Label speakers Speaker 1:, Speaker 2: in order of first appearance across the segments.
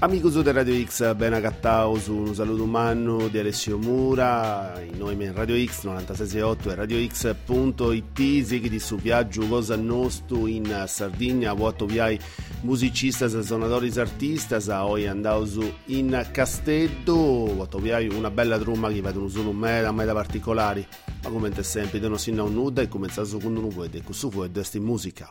Speaker 1: Amigos de Radio X, ben agattaus, un saluto umano di Alessio Mura, in noi in Radio X 96.8 e radiox.it, sighi di su viaggio cosa nostro in Sardegna, vuoto viai musicistas, suonatori artistas, oggi andaus in Castello, vuoto viai una bella trumma che vedono solo meta particolari, ma come sempre non si non nuda e cominciato con un nuovo ed ecco su fu e in musica.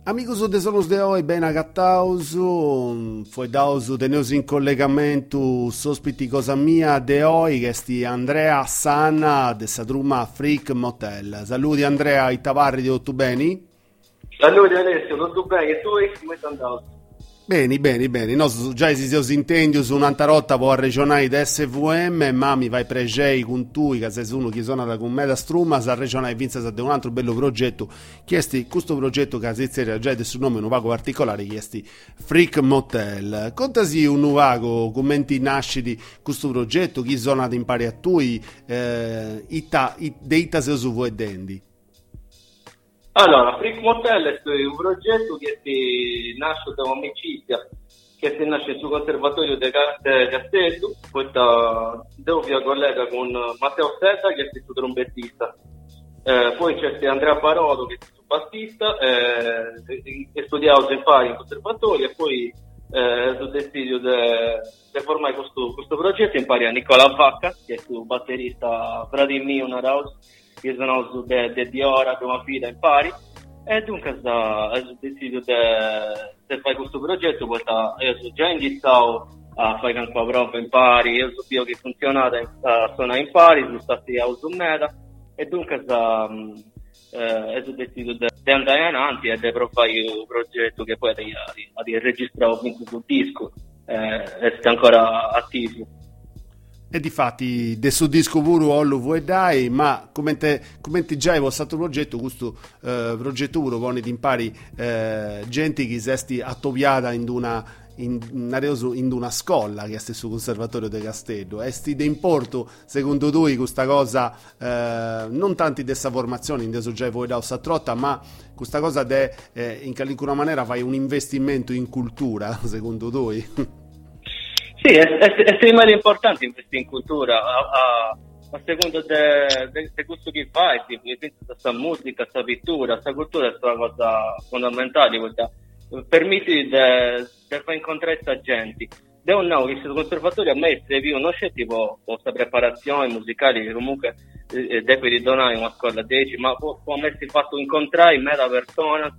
Speaker 1: Amigos de Sonos de Oi, ben agattaus, foi daus teneus in collegamento sospiti cosa mia de Oi, che sti Andrea Sanna de Sadruma Freak Motel. Saluti Andrea, i tavarri di tutto bene?
Speaker 2: Saluti Alessio, tutto bene? E tu come stai andando?
Speaker 1: Bene, noi già si intendiamo su un'altra rotta per regionare da SVM, ma mi vai pregei con tu, che sei uno che suona con me da struma, sa regionare vince da un altro bello progetto, chiesti questo progetto che si già del suo nome un vago particolare, chiesti Freak Motel. Contasi un vago, commenti nasciti questo progetto, chi suona in pari a tui, deita se su voi dendi.
Speaker 2: Allora, Freak Motel è un progetto che nasce da un'amicizia che si nasce sul Conservatorio di Castello, dove collega con Matteo Setta che è il trombettista, poi c'è Andrea Parodo che è il bassista, che studiavo in pari in conservatorio, e poi sul desiderio di formare questo progetto in pari a Nicola Vacca che è il batterista Vladimir Naraus, che sono su di ora come fila in pari, e dunque ho deciso di fare questo progetto, perché io sono già iniziato a fare anche una prova in pari, io so che funziona a suonare in pari, sono stati a uso meta, e dunque ho deciso di andare avanti e di provare il progetto che poi ha registrato sul disco, e sta ancora attivo.
Speaker 1: E difatti adesso disco pure lo vuoi dai, ma come già è stato progetto, questo progetto pure pone di impari gente che si attoviata in una scuola che è stesso conservatorio di Castello. Esti de importo secondo tu questa cosa, non tanti dessa formazione in adesso già voi da trotta, ma questa cosa in qualche maniera fai un investimento in cultura secondo tu?
Speaker 2: Sì, è estremamente importante investire in cultura, a seconda di questo che fai, questa musica, questa pittura, questa cultura è una cosa fondamentale, permette di far incontrare questa gente. Devo dire che questo conservatorio a me serviva non c'è tipo questa preparazione musicale che comunque devi donare in una scuola 10, ma può essersi fatto incontrare in me da persona,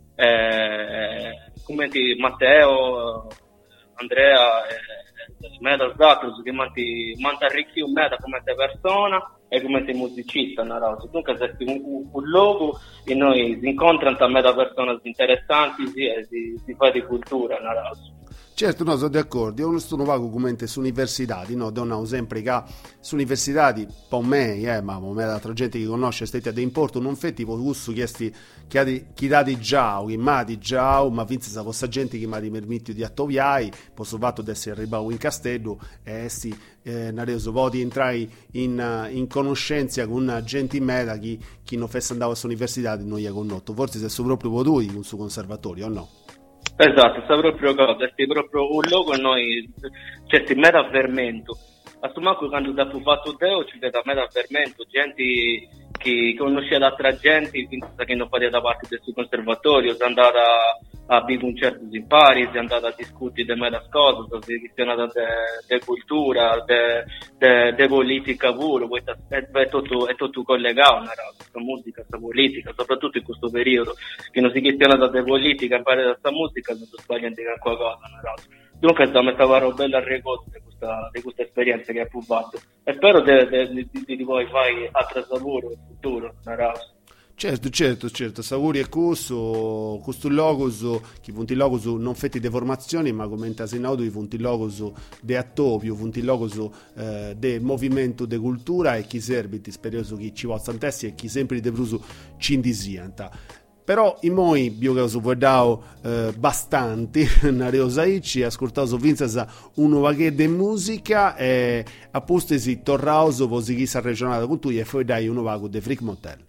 Speaker 2: come Matteo, Andrea, me da Zatrus che manti arricchire un me da come persona e come musicista, dunque se un luogo e noi si incontrano a me da persone interessanti e si fa di cultura.
Speaker 1: Certo, no, sono d'accordo. Io non sono vago come su università, no, devo sempre che su università, per me, ma l'altra gente che conosce stati ad importo, non fai tipo gusto chiesti chi dà di già, chi ma di già, ma vinse sa questa gente che mi ha permesso di attoviai, posso fatto di essere arrivato in castello e si nareso poi di entrare in conoscenza con gente in meta chi non fesse andare all'università di noi con notto. Forse se sono proprio voi con suo conservatorio o no?
Speaker 2: Esatto, sta proprio cosa, è proprio un luogo noi c'è il meta fermento. A Stomaco quando da fu fatto Deo ci vede a meta fermento, gente che conosce l'altra gente, che non faceva da parte del suo conservatorio, si è andata a bere concerti in Paris, si è andata a discutere di meta cose, si è questionata di cultura, di politica pure, è tutto collegato, questa musica, questa politica, soprattutto in questo periodo, che non si questionata di politica, impara da questa musica, non si sbaglia di qualcosa, dunque sta mettendo bella ricordo di questa esperienza che ha provato e spero di voi fare altro lavoro in futuro.
Speaker 1: Certo, Sauri e questo logos che punti logos non fetti de formazioni, ma come intasinato i punti logos de attovio, punti logos de movimento de cultura e chi serve ti spero che ci possa antessi e chi sempre de bruso ci indisianta. Però i moi biocaso guardao bastanti nareosaici ascoltato vinzasa uno vaghe de musica e appostesi torrauso vosi chi sa regionale con tu e poi dai uno vago de Freak Motel.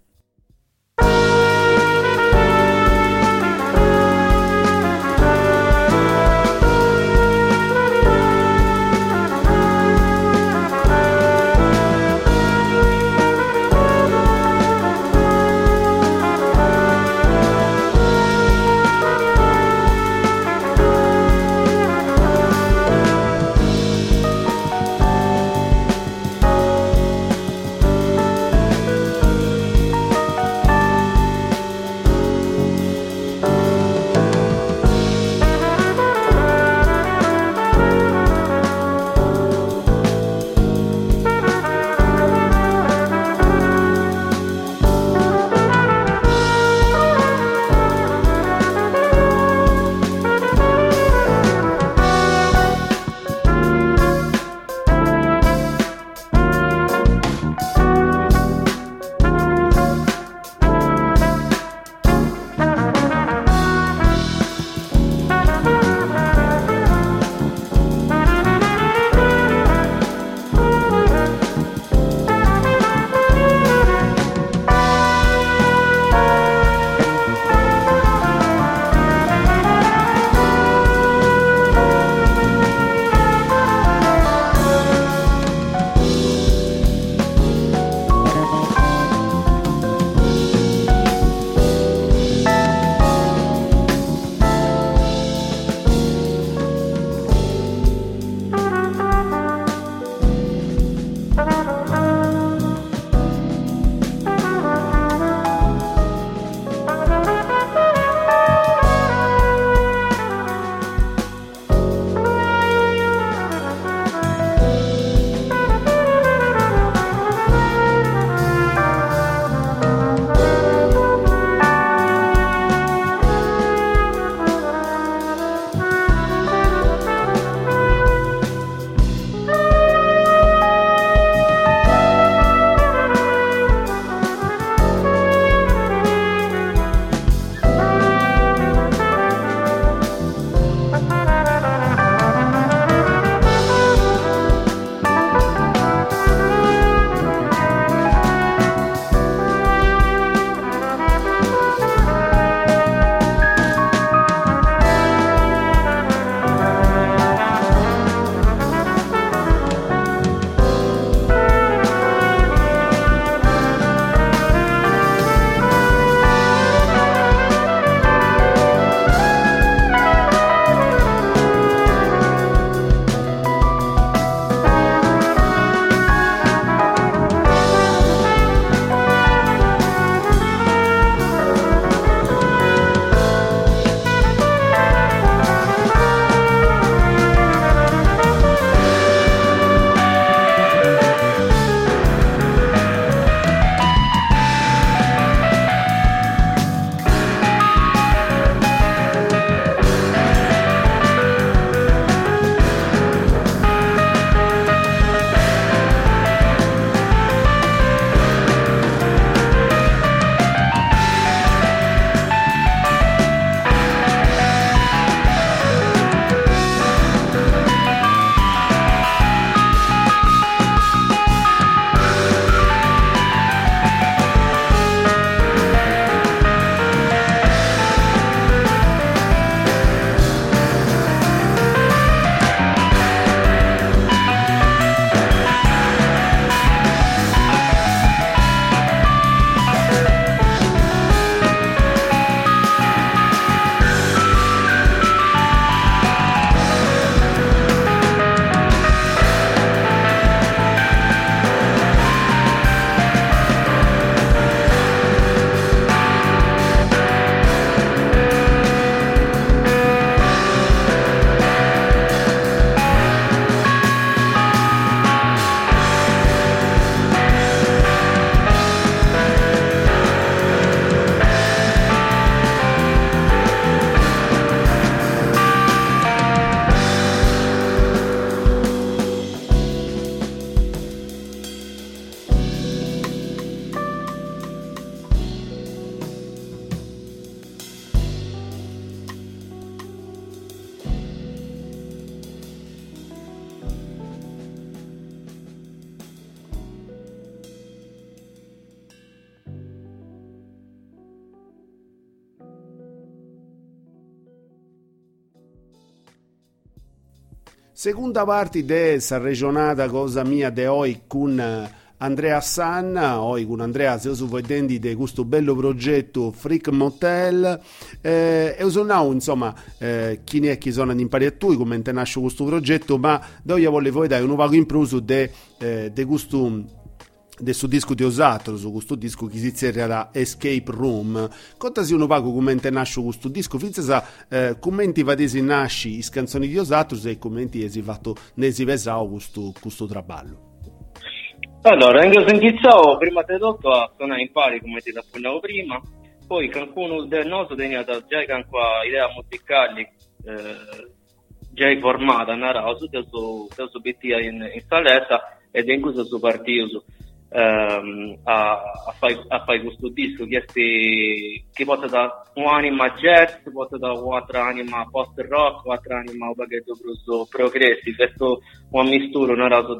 Speaker 1: Seconda parte dessa regionata cosa mia de oggi con Andrea Sanna, oggi con Andrea se su vedendo di questo bello progetto Freak Motel e sono insomma chi ne è chi sono impari a tu come te nasce questo progetto, ma io volevo dare un vago in pruso de questo del suo disco di Osatro, su questo disco che si chiama Escape Room. Contasi uno pago come nasce questo disco, finza sa commenti vadesi nasci le canzoni di Osatro e commenti si fatto ne si vesao questo traballo.
Speaker 2: Allora, io sentivo prima di tutto a suonare in pari come ti raccontavo prima, poi qualcuno del nostro tenia già con idea musicali già formata, narrava su questo BT in saletta ed in questo suo partito a fare questo disco che porta da un'anima jazz, porta da un'altra anima post rock, un'altra anima un baghetto progressivo, questo una mistura, un raso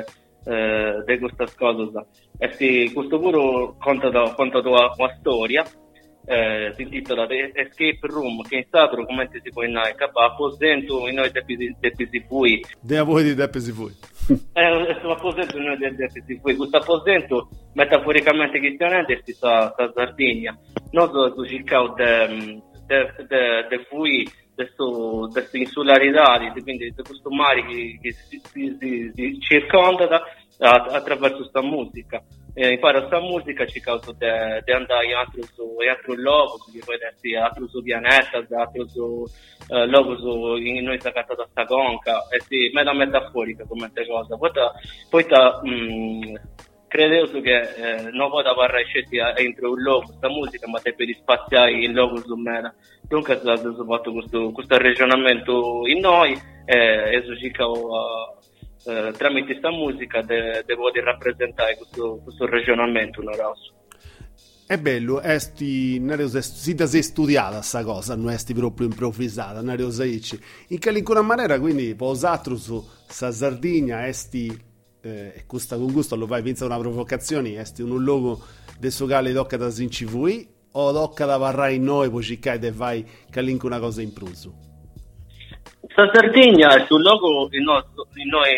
Speaker 2: di questa cosa. E questo puro conta una storia, si intitola Escape Room, che è stato come si può andare apposento in noi depesi fui.
Speaker 1: De a voi di depesi fui.
Speaker 2: Apposento in noi depesi fui. Questo apposento, metaforicamente chiaramente, si sta Sardegna. Noi su cercavo de fui, questa insularità, quindi di questo mare che si circonda attraverso questa musica. Impara questa musica ci causa di andare in altro luogo, che può essere altro su pianeta, altro su luogo in noi sacata da sta conca, e sì, metaforica come te cosa. Poi credo che non può parlare scelti entro un luogo, questa musica, ma deve spaziare il luogo su me. Dunque è stato fatto questo ragionamento in noi e tramite questa musica devo rappresentare questo ragionamento in rosso.
Speaker 1: È bello, si da sei studiata sta cosa, non è proprio improvvisata, in qualunque maniera, quindi posatro su sa Sardegna e questa con gusto lo fai pensa una provocazione, un luogo del suo gale tocca da sincivui o tocca da varrai in noi poi ciccai e vai qualunque una cosa in pruso.
Speaker 2: Sa Sardegna è sul luogo il nostro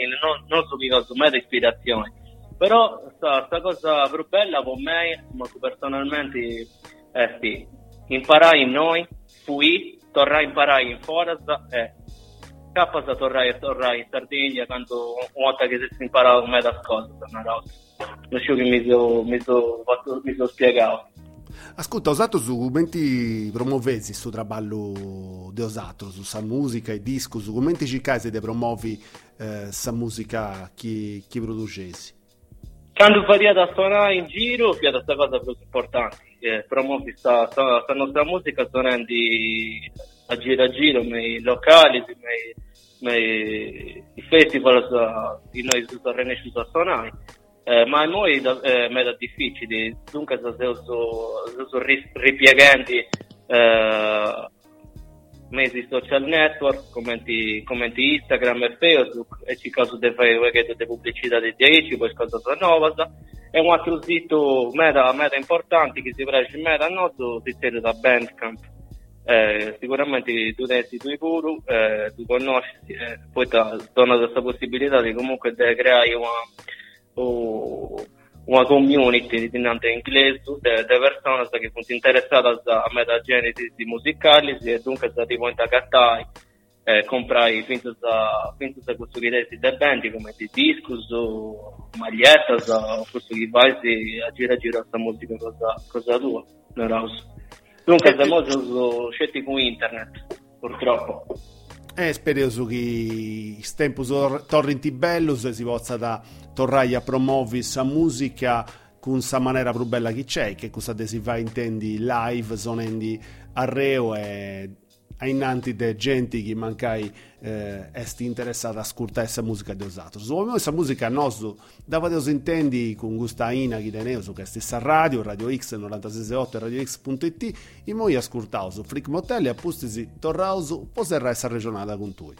Speaker 2: meta ispirazione, però sta cosa più bella per me, ma personalmente è imparare in noi, tornare a imparare in forza e cappa tornare in Sardegna quando una volta che si impara un meta cosa, non so che mi so spiegato.
Speaker 1: Ascolta, Osatro su commenti promovesi questo traballo di Osatro, su sa musica e disco, su commenti circai se te promuovi sa musica chi producesi?
Speaker 2: Quando faria da suonare in giro, è questa cosa più importante, promuovi sta nostra musica suonando a giro, nei locali, nei festival, noi siamo riusciti a suonare. Ma noi è meta difficile, dunque sono ripiegando mesi social network, commenti Instagram e Facebook, e ci caso di fare delle pubblicità di 10, poi cosa nuova, e un altro sito meta importante che si prende meta a nostro, si chiama da Bandcamp. Sicuramente tu i puro, tu conosci, poi ti dona questa possibilità di comunque di creare una community in inglese di persone che sono interessate a metagenesi musicali e dunque si può intaccare comprai finto da questo che desi da band come di discos o magliettas o questo che vai a gira questa musica cosa tua non house. Dunque siamo scelti con internet purtroppo.
Speaker 1: Spero che il tempo torni bello se si possa da tornare a promuovere questa musica con sa maniera più bella che c'è, che cosa si fa intendi live, suonando a Reo e innanti de gente che mancai esti interessata a ascoltare questa musica di Osatro. Questa musica nostra dava Deus intendi con questa ina che teneo su questa stessa radio X 968 e radiox.it e noi ascoltavo su Freak Motel e appustisi torrauso poserra essa regionata con tu.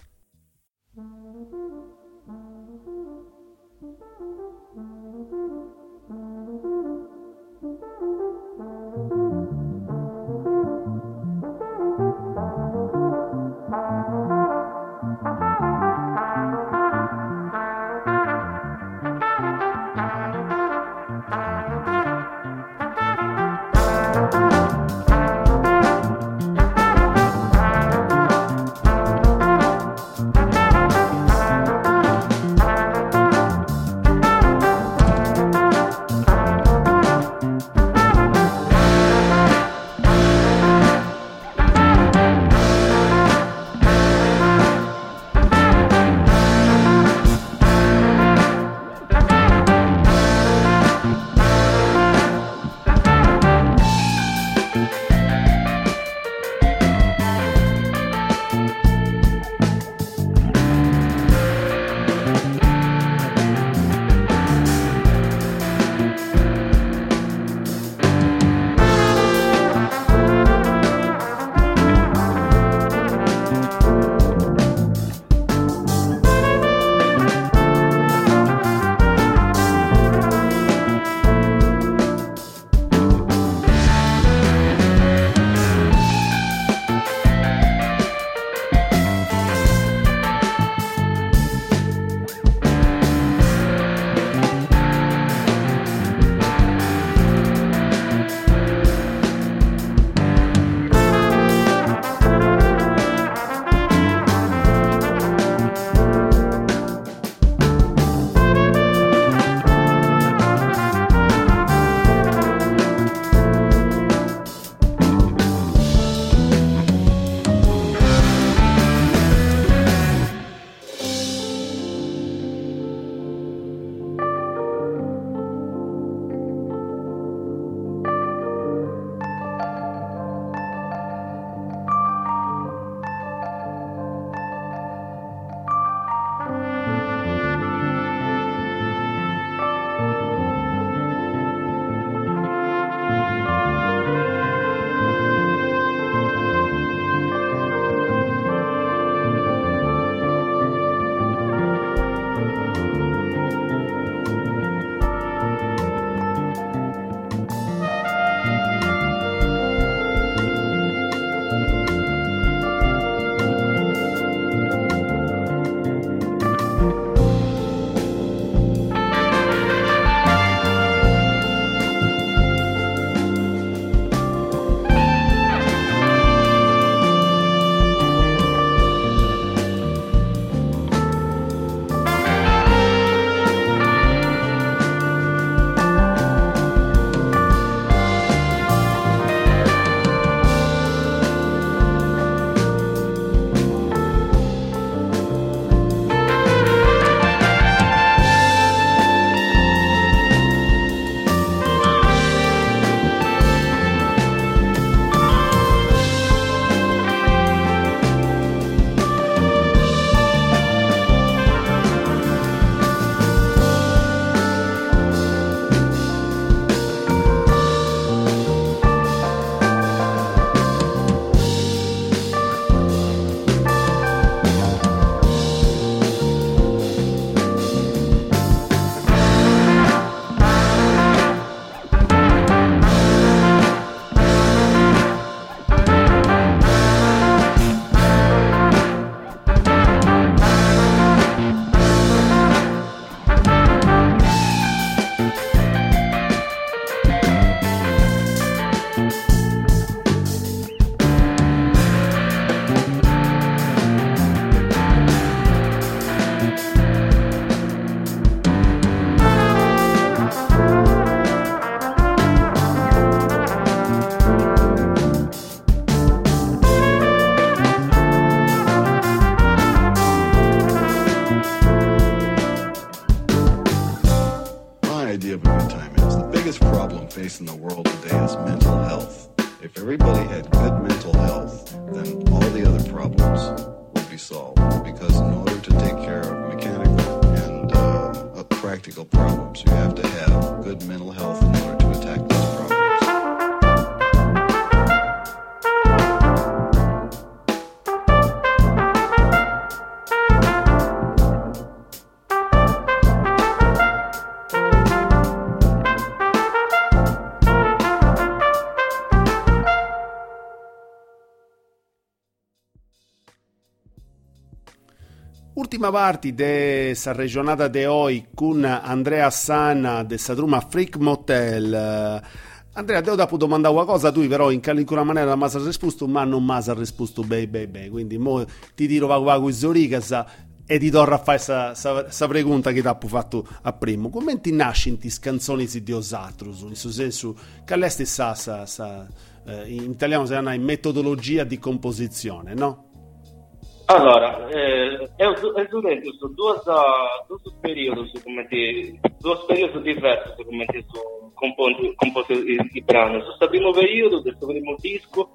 Speaker 1: Ultima parte de sa regionata de oggi con Andrea Sanna de sa truma Freak Motel. Andrea, devo dopo domandare una cosa, tu però in qualche maniera mi hai risposto, ma non mi hai risposto bene, quindi mo ti dirò vago Zoricasa e ti torno a fare questa pregunta che ti ho fatto a primo. Come ti nasci in queste canzoni di Osatrus? In questo senso, che all'est in italiano si chiama metodologia di composizione, no?
Speaker 2: Allora, studenti su due periodi, due periodi diversi come ti composto i brani. Su questo primo periodo, questo primo disco,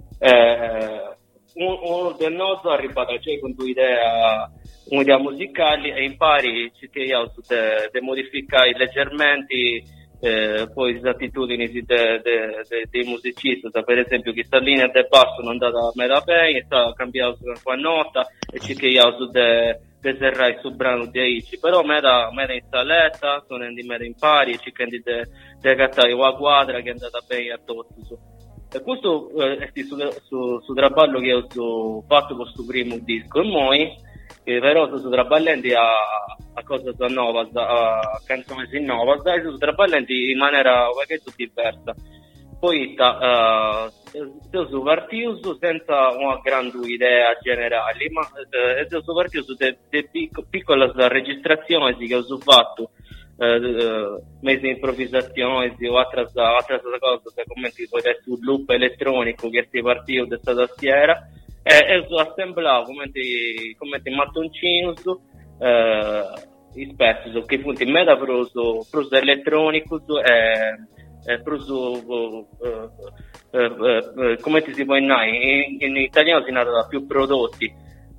Speaker 2: uno del nostro è arrivato con un'idea musicale e impari di modificare leggermente poi le attitudini dei musicisti, per esempio questa linea del basso non è andata meno bene, sta cambiando una nota e ci chiediamo di serrare sul brano di Aici, però mera in saletta, sono andati in pari e ci chiedi di cattare una quadra che è andata bene a tutti. E questo è sul traballo che ho fatto con questo primo disco e poi però sto traballando a cose nuove, a canzoni nuove, e sto traballando in maniera diversa. Poi sono partito senza una grande idea generale, ma sono partito da piccole registrazioni che ho fatto, messe in improvvisazioni o altre cose, come tipo sul loop elettronico che si partito da questa tastiera. E ho assemblato come mattoncini spesso che appunto in meta proso elettronico come si può in italiano si nata da più prodotti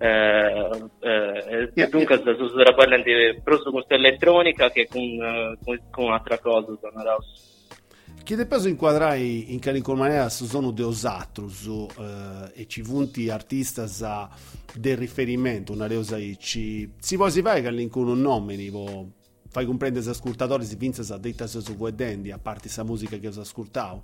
Speaker 2: dunque sto parlando di proso con elettronica che con altra cosa
Speaker 1: che depois inquadrai in qualche maniera sono de Osatrus e ci punti artistas del riferimento, una cosa si può si fare che all'incun un nome fai comprendere agli ascoltatori si vince a detta su vedendo a parte questa musica che ho ascoltato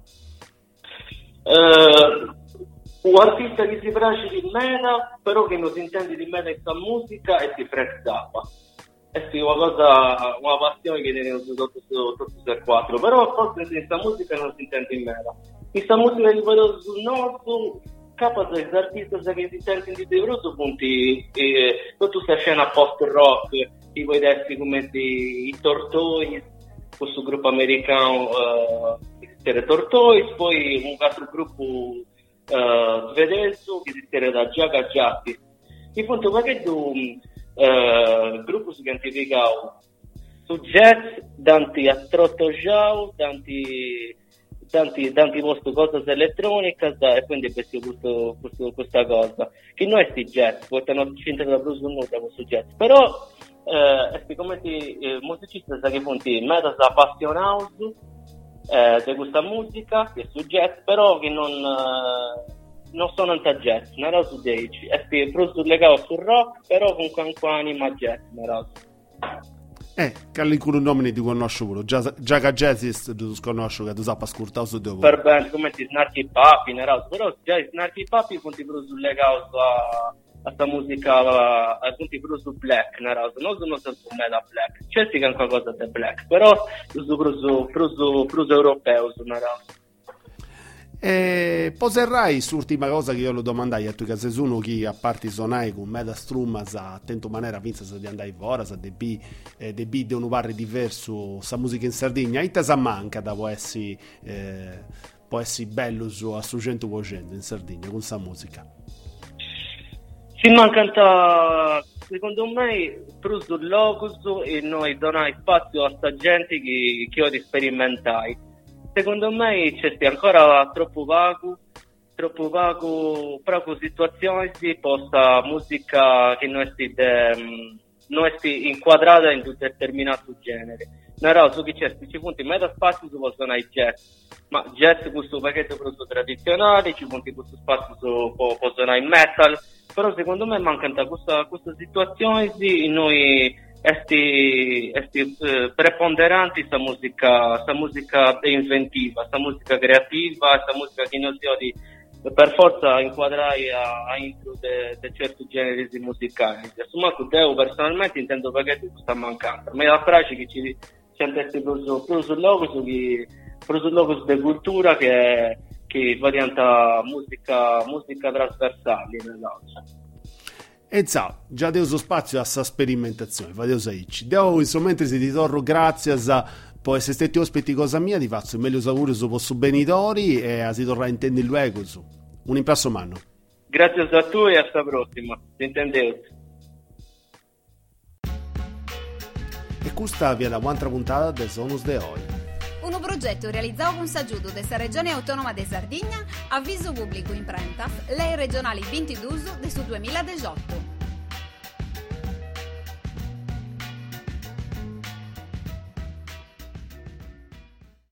Speaker 2: un artista che si piace di meta però che non si intende di meta questa musica e si frezzava. È una passione che tiene su 4, però forse questa musica non si intende in mera. Questa musica che vedo sul nostro, capace di artisti che si sentono di diverso punti, tutta questa scena post-rock, i puoi dessi come i Tortoise, questo gruppo americano, il Tortoise, poi un altro gruppo svedese che si chiama da Jaga Jatti. Il punto perché il gruppo si identifica su jazz, tanti a trotto giau, tanti posto cose elettroniche e quindi questa cosa che noi sti jazz portano centro da blues da questo jazz però come musicisti che punti meta appassionati di questa musica che è su jazz però che non sono in jazz, non era su Dage, è proprio legato sul rock, però con anima jazz, non
Speaker 1: che all'incluso un nome ti conosco pure, già jazzist tu conosco che tu sappi ascoltare su dopo.
Speaker 2: Per bene, come ti Snarky Papi, però già Snarky Papi punti proprio legato a questa musica, punti proprio su black, non sono su metal black, c'è sì che è qualcosa di black, però su proprio europeo,
Speaker 1: poserrai l'ultima cosa che io lo domandai a tu che sei uno che a parte suonare con Meda Strum a attento maniera vince di andare fuori sa debi di un bar diverso sa musica in Sardegna e sa manca da può essere bello su a su 100% in Sardegna con sa musica
Speaker 2: si manca secondo me più sul locus e noi donai spazio a sta gente che ho di sperimentare. Secondo me c'è ancora troppo vago proprio situazioni di posta musica che non è inquadrata in un determinato genere. No, su che c'è ci punti meta spazio su possono i jazz, ma jazz questo pacchetto proprio tradizionale, ci punti questo spazio su possono i metal, però secondo me manca questa situazione di noi preponderanti sta musica inventiva, sta musica creativa, sta musica che non si per forza inquadrai a intro de certi generi musicali. Insomma, io personalmente intendo perché ti sta mancando. A me la frase che ci sentesti più sul logo di cultura che diventa musica trasversale nell'altra.
Speaker 1: E già devo spazio a questa sperimentazione, vado a saici. Devo insomma se ti torno grazie a poi se stetti ospiti cosa mia ti faccio il meglio auguri su vostro benitori e a si torna a intendere luogo su. Un impresso manno.
Speaker 2: Grazie a tu e alla prossima. Ti intendevo.
Speaker 1: E questa viene la quinta puntata del Sonus de Oi.
Speaker 3: Un progetto realizzato con s'aggiudo della Regione Autonoma de Sardegna, avviso pubblico in Prentas, lei regionali 22 del 2018.